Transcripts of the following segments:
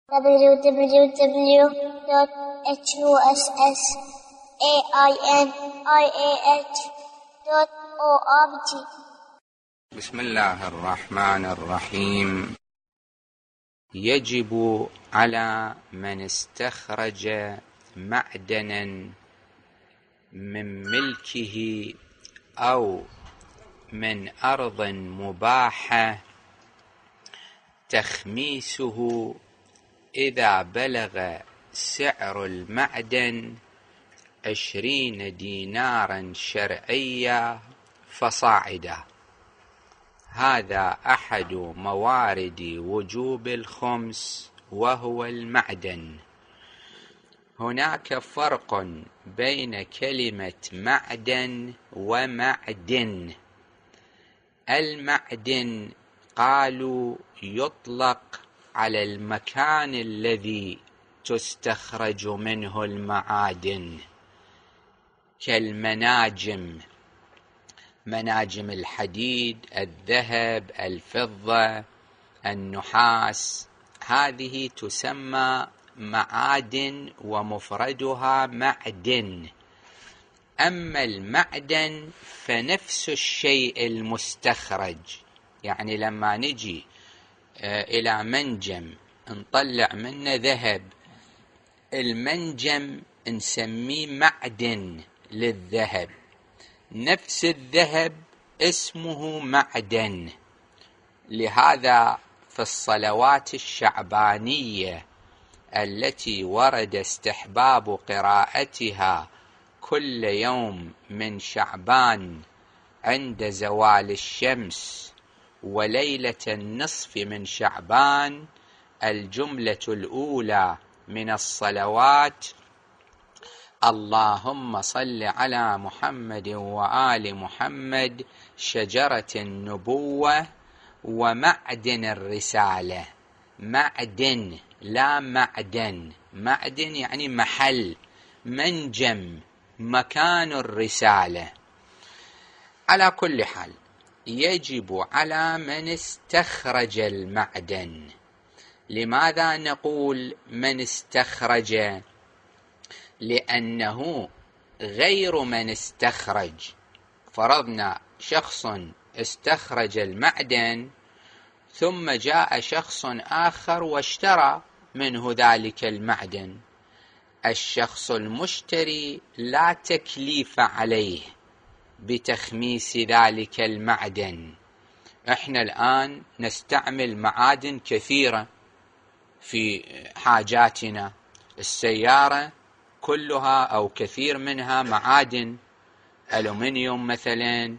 www.husainiah.org. بسم الله الرحمن الرحيم. يجب على من استخرج معدنا من ملكه أو من أرض مباحة تخميسه إذا بلغ سعر المعدن 20 دينارا شرعيا فصاعدا. هذا أحد موارد وجوب الخمس وهو المعدن. هناك فرق بين كلمة معدن ومعدن. المعدن قالوا يطلق على المكان الذي تستخرج منه المعادن، كالمناجم، مناجم الحديد، الذهب، الفضة، النحاس، هذه تسمى معادن ومفردها معدن. أما المعدن فنفس الشيء المستخرج، يعني لما نجي إلى منجم نطلع منه ذهب، المنجم نسميه معدن للذهب، نفس الذهب اسمه معدن. لهذا في الصلوات الشعبانية التي ورد استحباب قراءتها كل يوم من شعبان عند زوال الشمس وليلة النصف من شعبان، الجملة الأولى من الصلوات: اللهم صل على محمد وآل محمد شجرة النبوة ومعدن الرسالة. معدن لا معدن، معدن يعني محل، منجم، مكان الرسالة. على كل حال يجب على من استخرج المعدن. لماذا نقول من استخرج؟ لأنه غير من استخرج. فرضنا شخص استخرج المعدن ثم جاء شخص آخر واشترى منه ذلك المعدن. الشخص المشتري لا تكليف عليه بتخميس ذلك المعدن. احنا الآن نستعمل معادن كثيرة في حاجاتنا، السيارة كلها أو كثير منها معادن، ألومنيوم مثلا،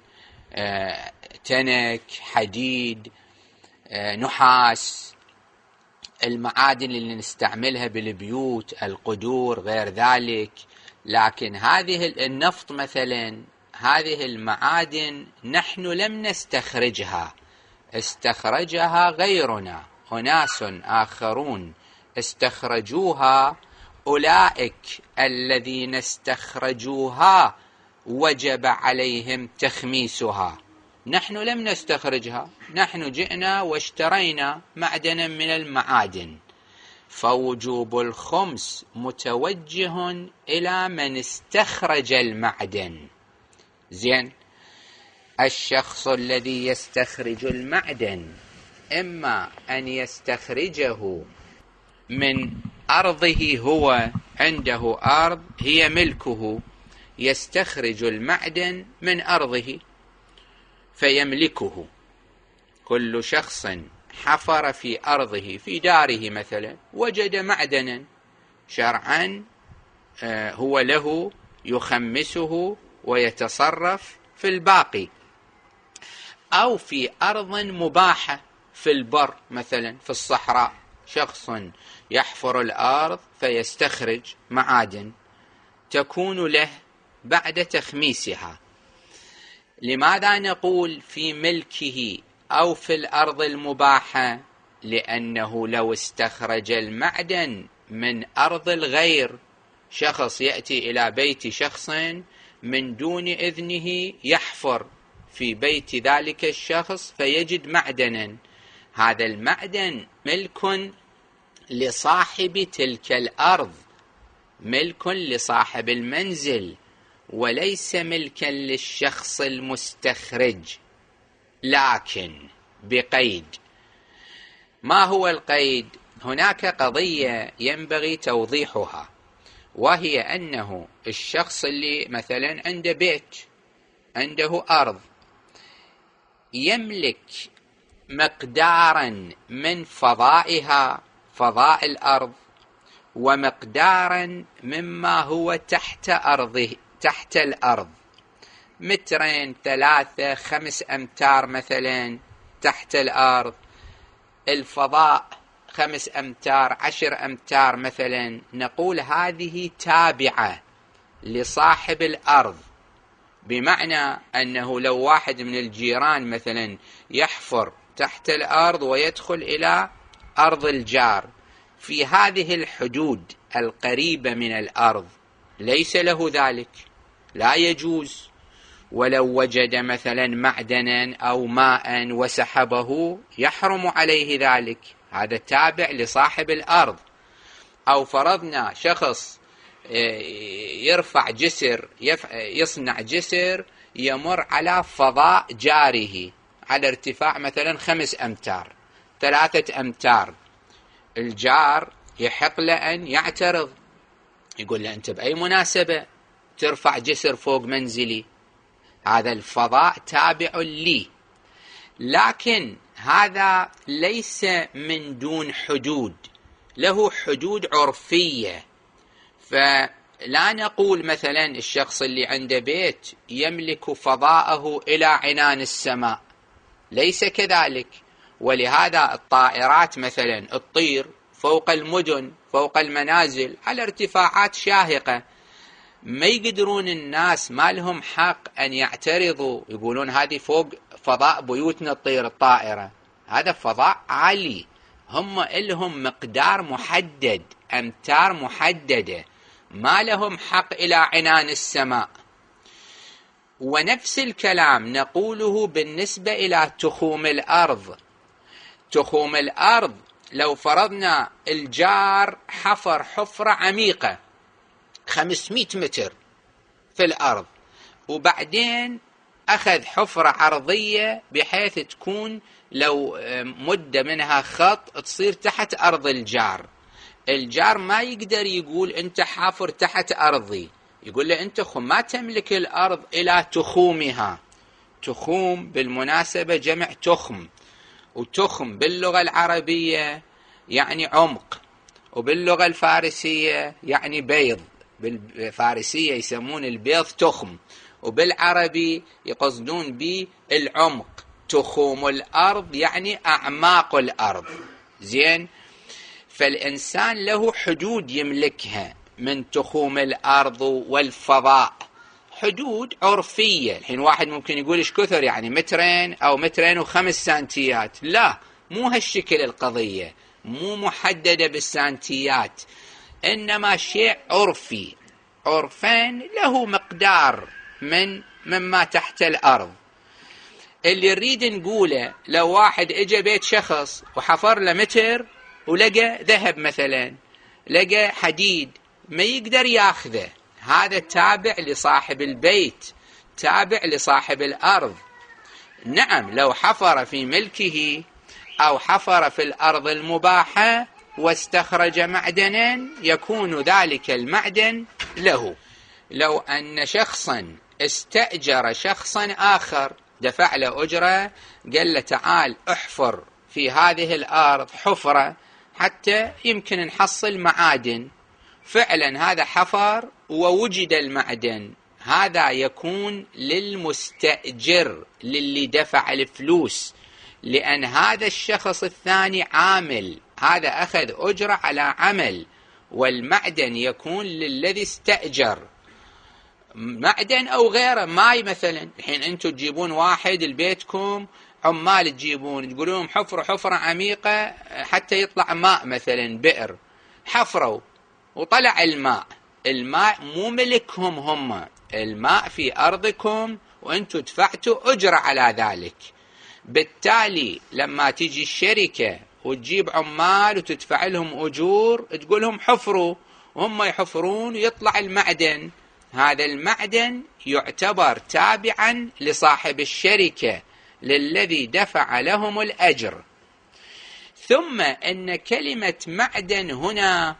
تنك، حديد، نحاس، المعادن اللي نستعملها بالبيوت، القدور، غير ذلك. لكن هذه النفط مثلا، هذه المعادن نحن لم نستخرجها، استخرجها غيرنا، أناس آخرون استخرجوها. أولئك الذين استخرجوها وجب عليهم تخميسها، نحن لم نستخرجها، نحن جئنا واشترينا معدنا من المعادن. فوجوب الخمس متوجه إلى من استخرج المعدن. زين، الشخص الذي يستخرج المعدن إما أن يستخرجه من أرضه، هو عنده أرض هي ملكه، يستخرج المعدن من أرضه فيملكه. كل شخص حفر في أرضه، في داره مثلا، وجد معدنا شرعا هو له، يخمسه ويتصرف في الباقي. أو في أرض مباحة في البر مثلا، في الصحراء، شخص يحفر الأرض فيستخرج معادن تكون له بعد تخميسها. لماذا نقول في ملكه أو في الأرض المباحة؟ لأنه لو استخرج المعدن من أرض الغير، شخص يأتي إلى بيت شخص من دون إذنه، يحفر في بيت ذلك الشخص فيجد معدنا، هذا المعدن ملك لصاحب تلك الأرض، ملك لصاحب المنزل، وليس ملكا للشخص المستخرج، لكن بقيد. ما هو القيد؟ هناك قضية ينبغي توضيحها، وهي أنه الشخص اللي مثلا عنده بيت، عنده أرض، يملك مقدارا من فضائها، فضاء الأرض، ومقدارا مما هو تحت أرضه، تحت الأرض، 2 3 5 أمتار مثلا تحت الأرض، الفضاء 5 أمتار 10 أمتار مثلا. نقول هذه تابعة لصاحب الأرض، بمعنى أنه لو واحد من الجيران مثلا يحفر تحت الأرض ويدخل إلى أرض الجار في هذه الحدود القريبة من الأرض، ليس له ذلك، لا يجوز. ولو وجد مثلا معدنا أو ماء وسحبه يحرم عليه ذلك، هذا تابع لصاحب الأرض. أو فرضنا شخص يرفع جسر، يصنع جسر يمر على فضاء جاره على ارتفاع مثلا 5 أمتار 3 أمتار، الجار يحق له أن يعترض، يقول له أنت بأي مناسبة ترفع جسر فوق منزلي؟ هذا الفضاء تابع لي، لكن هذا ليس من دون حدود، له حدود عرفية. فلا نقول مثلا الشخص اللي عنده بيت يملك فضاءه إلى عنان السماء، ليس كذلك. ولهذا الطائرات مثلا تطير فوق المدن، فوق المنازل، على ارتفاعات شاهقة، ما يقدرون الناس، ما لهم حق أن يعترضوا يقولون هذه فوق فضاء بيوتنا تطير الطائرة، هذا فضاء عالي، هم لهم مقدار محدد، أمتار محددة، ما لهم حق إلى عنان السماء. ونفس الكلام نقوله بالنسبة إلى تخوم الأرض. تخوم الأرض لو فرضنا الجار حفر حفرة عميقة 500 متر في الأرض، وبعدين أخذ حفرة عرضية بحيث تكون لو مد منها خط تصير تحت أرض الجار، الجار ما يقدر يقول أنت حافر تحت أرضي، يقول له أنت ما تملك الأرض إلى تخومها. تخوم بالمناسبة جمع تخم، وتخم باللغة العربية يعني عمق، وباللغة الفارسية يعني بيض، بالفارسية يسمون البيض تخم، وبالعربي يقصدون به العمق. تخوم الأرض يعني أعماق الأرض. زين، فالإنسان له حدود يملكها من تخوم الأرض والفضاء، حدود عرفية. الحين واحد ممكن يقول إيش كثر، يعني 2 أو 2.5 سنتيات، لا، مو هالشكل القضية، مو محددة بالسنتيات، إنما شيء عرفي، عرفان له مقدار مما تحت الأرض. اللي نريد نقوله لو واحد اجى بيت شخص وحفر له متر ولقى ذهب مثلا، لقى حديد، ما يقدر ياخذه، هذا تابع لصاحب البيت، تابع لصاحب الأرض. نعم، لو حفر في ملكه أو حفر في الأرض المباحة واستخرج معدنا يكون ذلك المعدن له. لو أن شخصا استأجر شخصا آخر، دفع له أجرة، قال له تعال احفر في هذه الأرض حفرة حتى يمكن نحصل معادن، فعلا هذا حفر ووجد المعدن، هذا يكون للمستأجر، للي دفع الفلوس، لأن هذا الشخص الثاني عامل، هذا أخذ أجرة على عمل، والمعدن يكون للذي استأجر، معدن أو غيره، ماي مثلا. الحين أنتم تجيبون واحد لبيتكم عمال، تجيبون تقولون حفرة عميقة حتى يطلع ماء مثلا، بئر، حفروا وطلع الماء مو ملكهم هم، الماء في أرضكم وأنتم دفعتوا أجرة على ذلك. بالتالي لما تيجي الشركة وتجيب عمال وتدفع لهم أجور، تقول لهم حفروا، وهم يحفرون ويطلع المعدن. هذا المعدن يعتبر تابعا لصاحب الشركة، للذي دفع لهم الأجر. ثم أن كلمة معدن هنا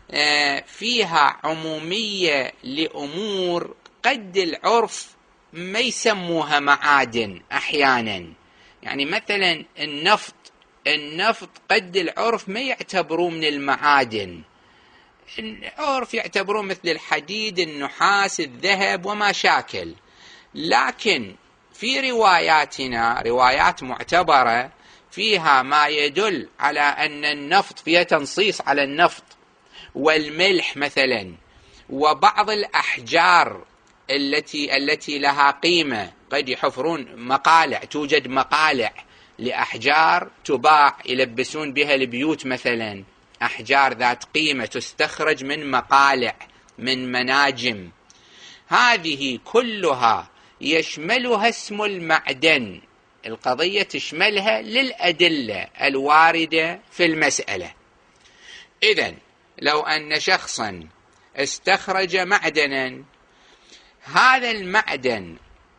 فيها عمومية لأمور قد العرف ما يسموها معادن أحيانا. يعني مثلا النفط قد العرف ما يعتبروه من المعادن، العرف يعتبروه مثل الحديد، النحاس، الذهب وما شاكل. لكن في رواياتنا روايات معتبرة فيها ما يدل على أن النفط، فيها تنصيص على النفط والملح مثلا، وبعض الأحجار التي لها قيمة. قد يحفرون مقالع، توجد مقالع لأحجار تباع يلبسون بها البيوت مثلا، أحجار ذات قيمة تستخرج من مقالع، من مناجم. هذه كلها يشملها اسم المعدن. القضية تشملها للأدلة الواردة في المسألة. إذن لو أن شخصا استخرج معدنا، هذا المعدن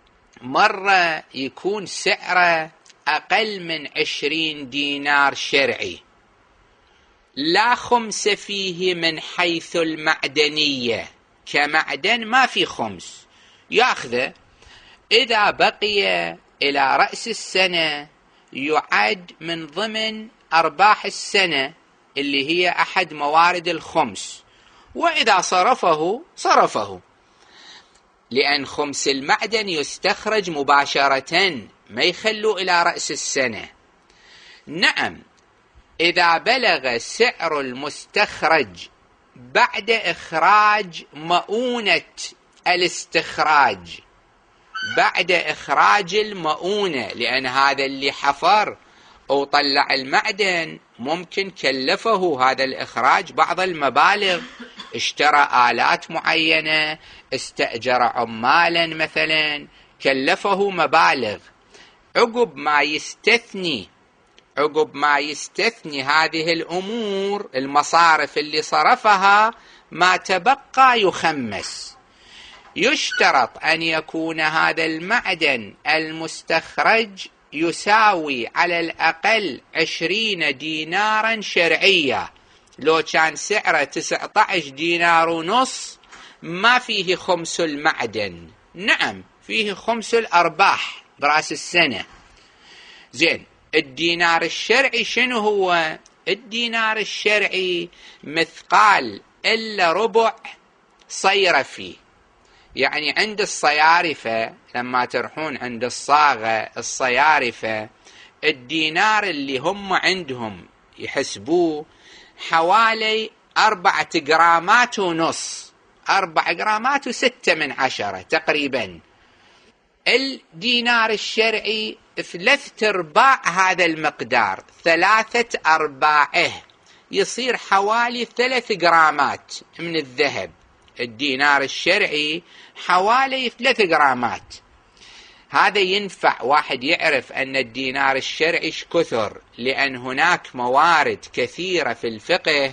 مرة يكون سعره أقل من 20 دينار شرعي، لا خمس فيه من حيث المعدنية، كمعدن ما في خمس يأخذه. إذا بقي إلى رأس السنة يعد من ضمن أرباح السنة، اللي هي أحد موارد الخمس، وإذا صرفه، لأن خمس المعدن يستخرج مباشرة، ما يخلوا إلى رأس السنة. نعم، إذا بلغ سعر المستخرج بعد إخراج مؤونة الاستخراج، بعد إخراج المؤونة، لأن هذا اللي حفر وطلع المعدن ممكن كلفه هذا الإخراج بعض المبالغ، اشترى آلات معينة، استأجر عمالا مثلا، كلفه مبالغ. عقب ما يستثني هذه الأمور، المصارف اللي صرفها، ما تبقى يخمس. يشترط أن يكون هذا المعدن المستخرج يساوي على الأقل 20 دينارا شرعية. لو كان سعره 19 دينار ونص ما فيه خمس المعدن، نعم فيه خمس الأرباح برأس السنة. زين، الدينار الشرعي شنو هو؟ الدينار الشرعي مثقال إلا ربع صيرفي. يعني عند الصيارفة لما تروحون عند الصاغة الصيارفة، الدينار اللي هم عندهم يحسبوه حوالي 4 جرامات ونص، 4 جرامات و6 تقريبا. الدينار الشرعي 3/4 هذا المقدار، 3/4 يصير حوالي 3 جرامات من الذهب. الدينار الشرعي حوالي 3 جرامات. هذا ينفع واحد يعرف أن الدينار الشرعي كثر، لأن هناك موارد كثيرة في الفقه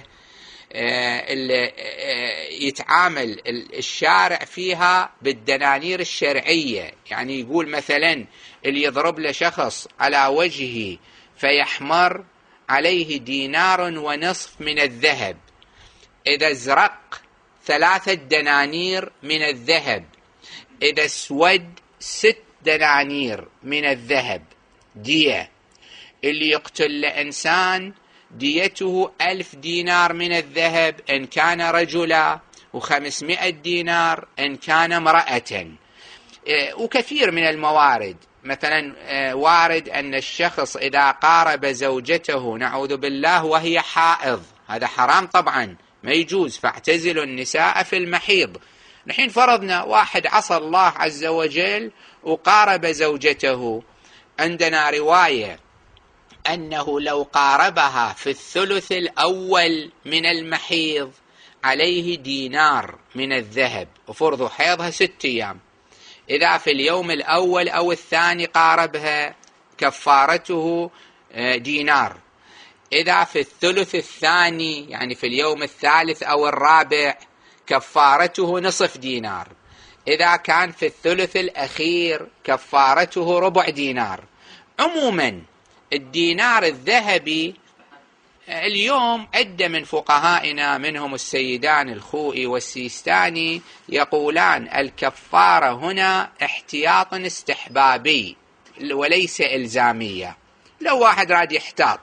اللي يتعامل الشارع فيها بالدنانير الشرعية. يعني يقول مثلا اللي يضرب له شخص على وجهه فيحمر عليه 1.5 دينار من الذهب، إذا ازرق 3 دنانير من الذهب، إذا اسود 6 دنانير من الذهب دية. اللي يقتل لإنسان ديته 1000 دينار من الذهب إن كان رجلا، و500 دينار إن كان امرأة. وكثير من الموارد، مثلا وارد أن الشخص إذا قارب زوجته نعوذ بالله وهي حائض، هذا حرام طبعا، ما يجوز، فاعتزلوا النساء في المحيض. نحين فرضنا واحد عصى الله عز وجل وقارب زوجته، عندنا رواية أنه لو قاربها في الثلث الأول من المحيض عليه 1 دينار من الذهب، وفرضوا حيضها 6 أيام. إذا في اليوم الأول أو الثاني قاربها كفارته 1 دينار. إذا في الثلث الثاني يعني في اليوم الثالث أو الرابع كفارته نصف دينار. إذا كان في الثلث الأخير كفارته ربع دينار. عموما الدينار الذهبي اليوم عدة من فقهائنا منهم السيدان الخوئي والسيستاني يقولان الكفارة هنا احتياط استحبابي وليس إلزامية، لو واحد راد يحتاط.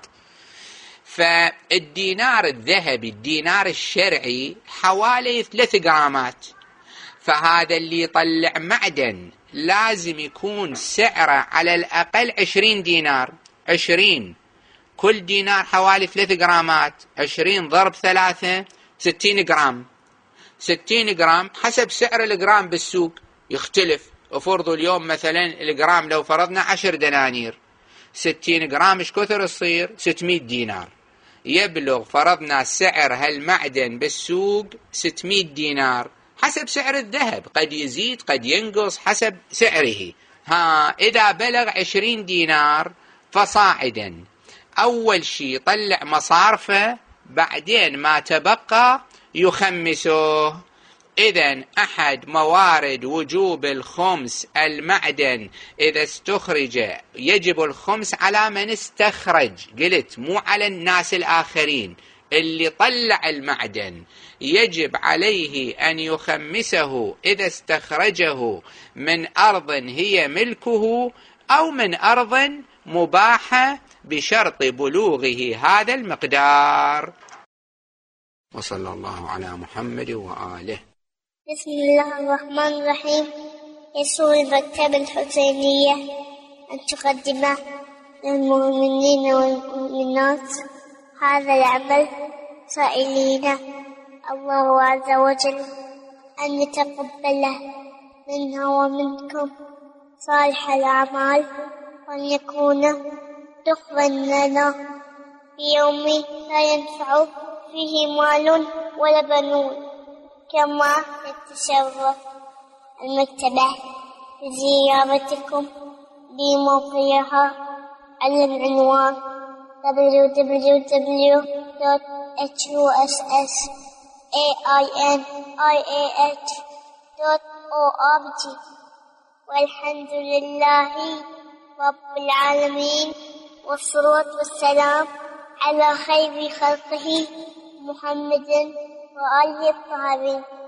فالدينار الذهبي الدينار الشرعي حوالي 3 جرامات، فهذا اللي يطلع معدن لازم يكون سعره على الأقل 20 دينار. 20 كل دينار حوالي 3 جرامات، 20 ضرب 3 60 جرام. 60 جرام حسب سعر الجرام بالسوق يختلف. افرضوا اليوم مثلا الجرام لو فرضنا 10 دنانير، 60 جرام ايش كثر يصير؟ 600 دينار. يبلغ فرضنا سعر هالمعدن بالسوق 600 دينار حسب سعر الذهب، قد يزيد قد ينقص حسب سعره. إذا بلغ 20 دينار فصاعدا أول شيء يطلع مصارفه، بعدين ما تبقى يخمسه. إذن أحد موارد وجوب الخمس المعدن إذا استخرج يجب الخمس على من استخرج، قلت مو على الناس الآخرين. اللي طلع المعدن يجب عليه أن يخمسه إذا استخرجه من أرض هي ملكه أو من أرض مباحة بشرط بلوغه هذا المقدار. وصلى الله على محمد وآله. بسم الله الرحمن الرحيم. يسر المكتبة الحسينية أن تقدم للمؤمنين والمؤمنات هذا العمل سائلين الله عز وجل أن يتقبله منا ومنكم صالح الأعمال، وأن يكون دخلا لنا في يوم لا ينفع فيه مال ولا بنون. كما يتشرف المكتبة بزيارتكم بموقعها على العنوان www.hussainih.org. والحمد لله رب العالمين، والصلاة والسلام على خير خلقه محمد وآله الطاهرين.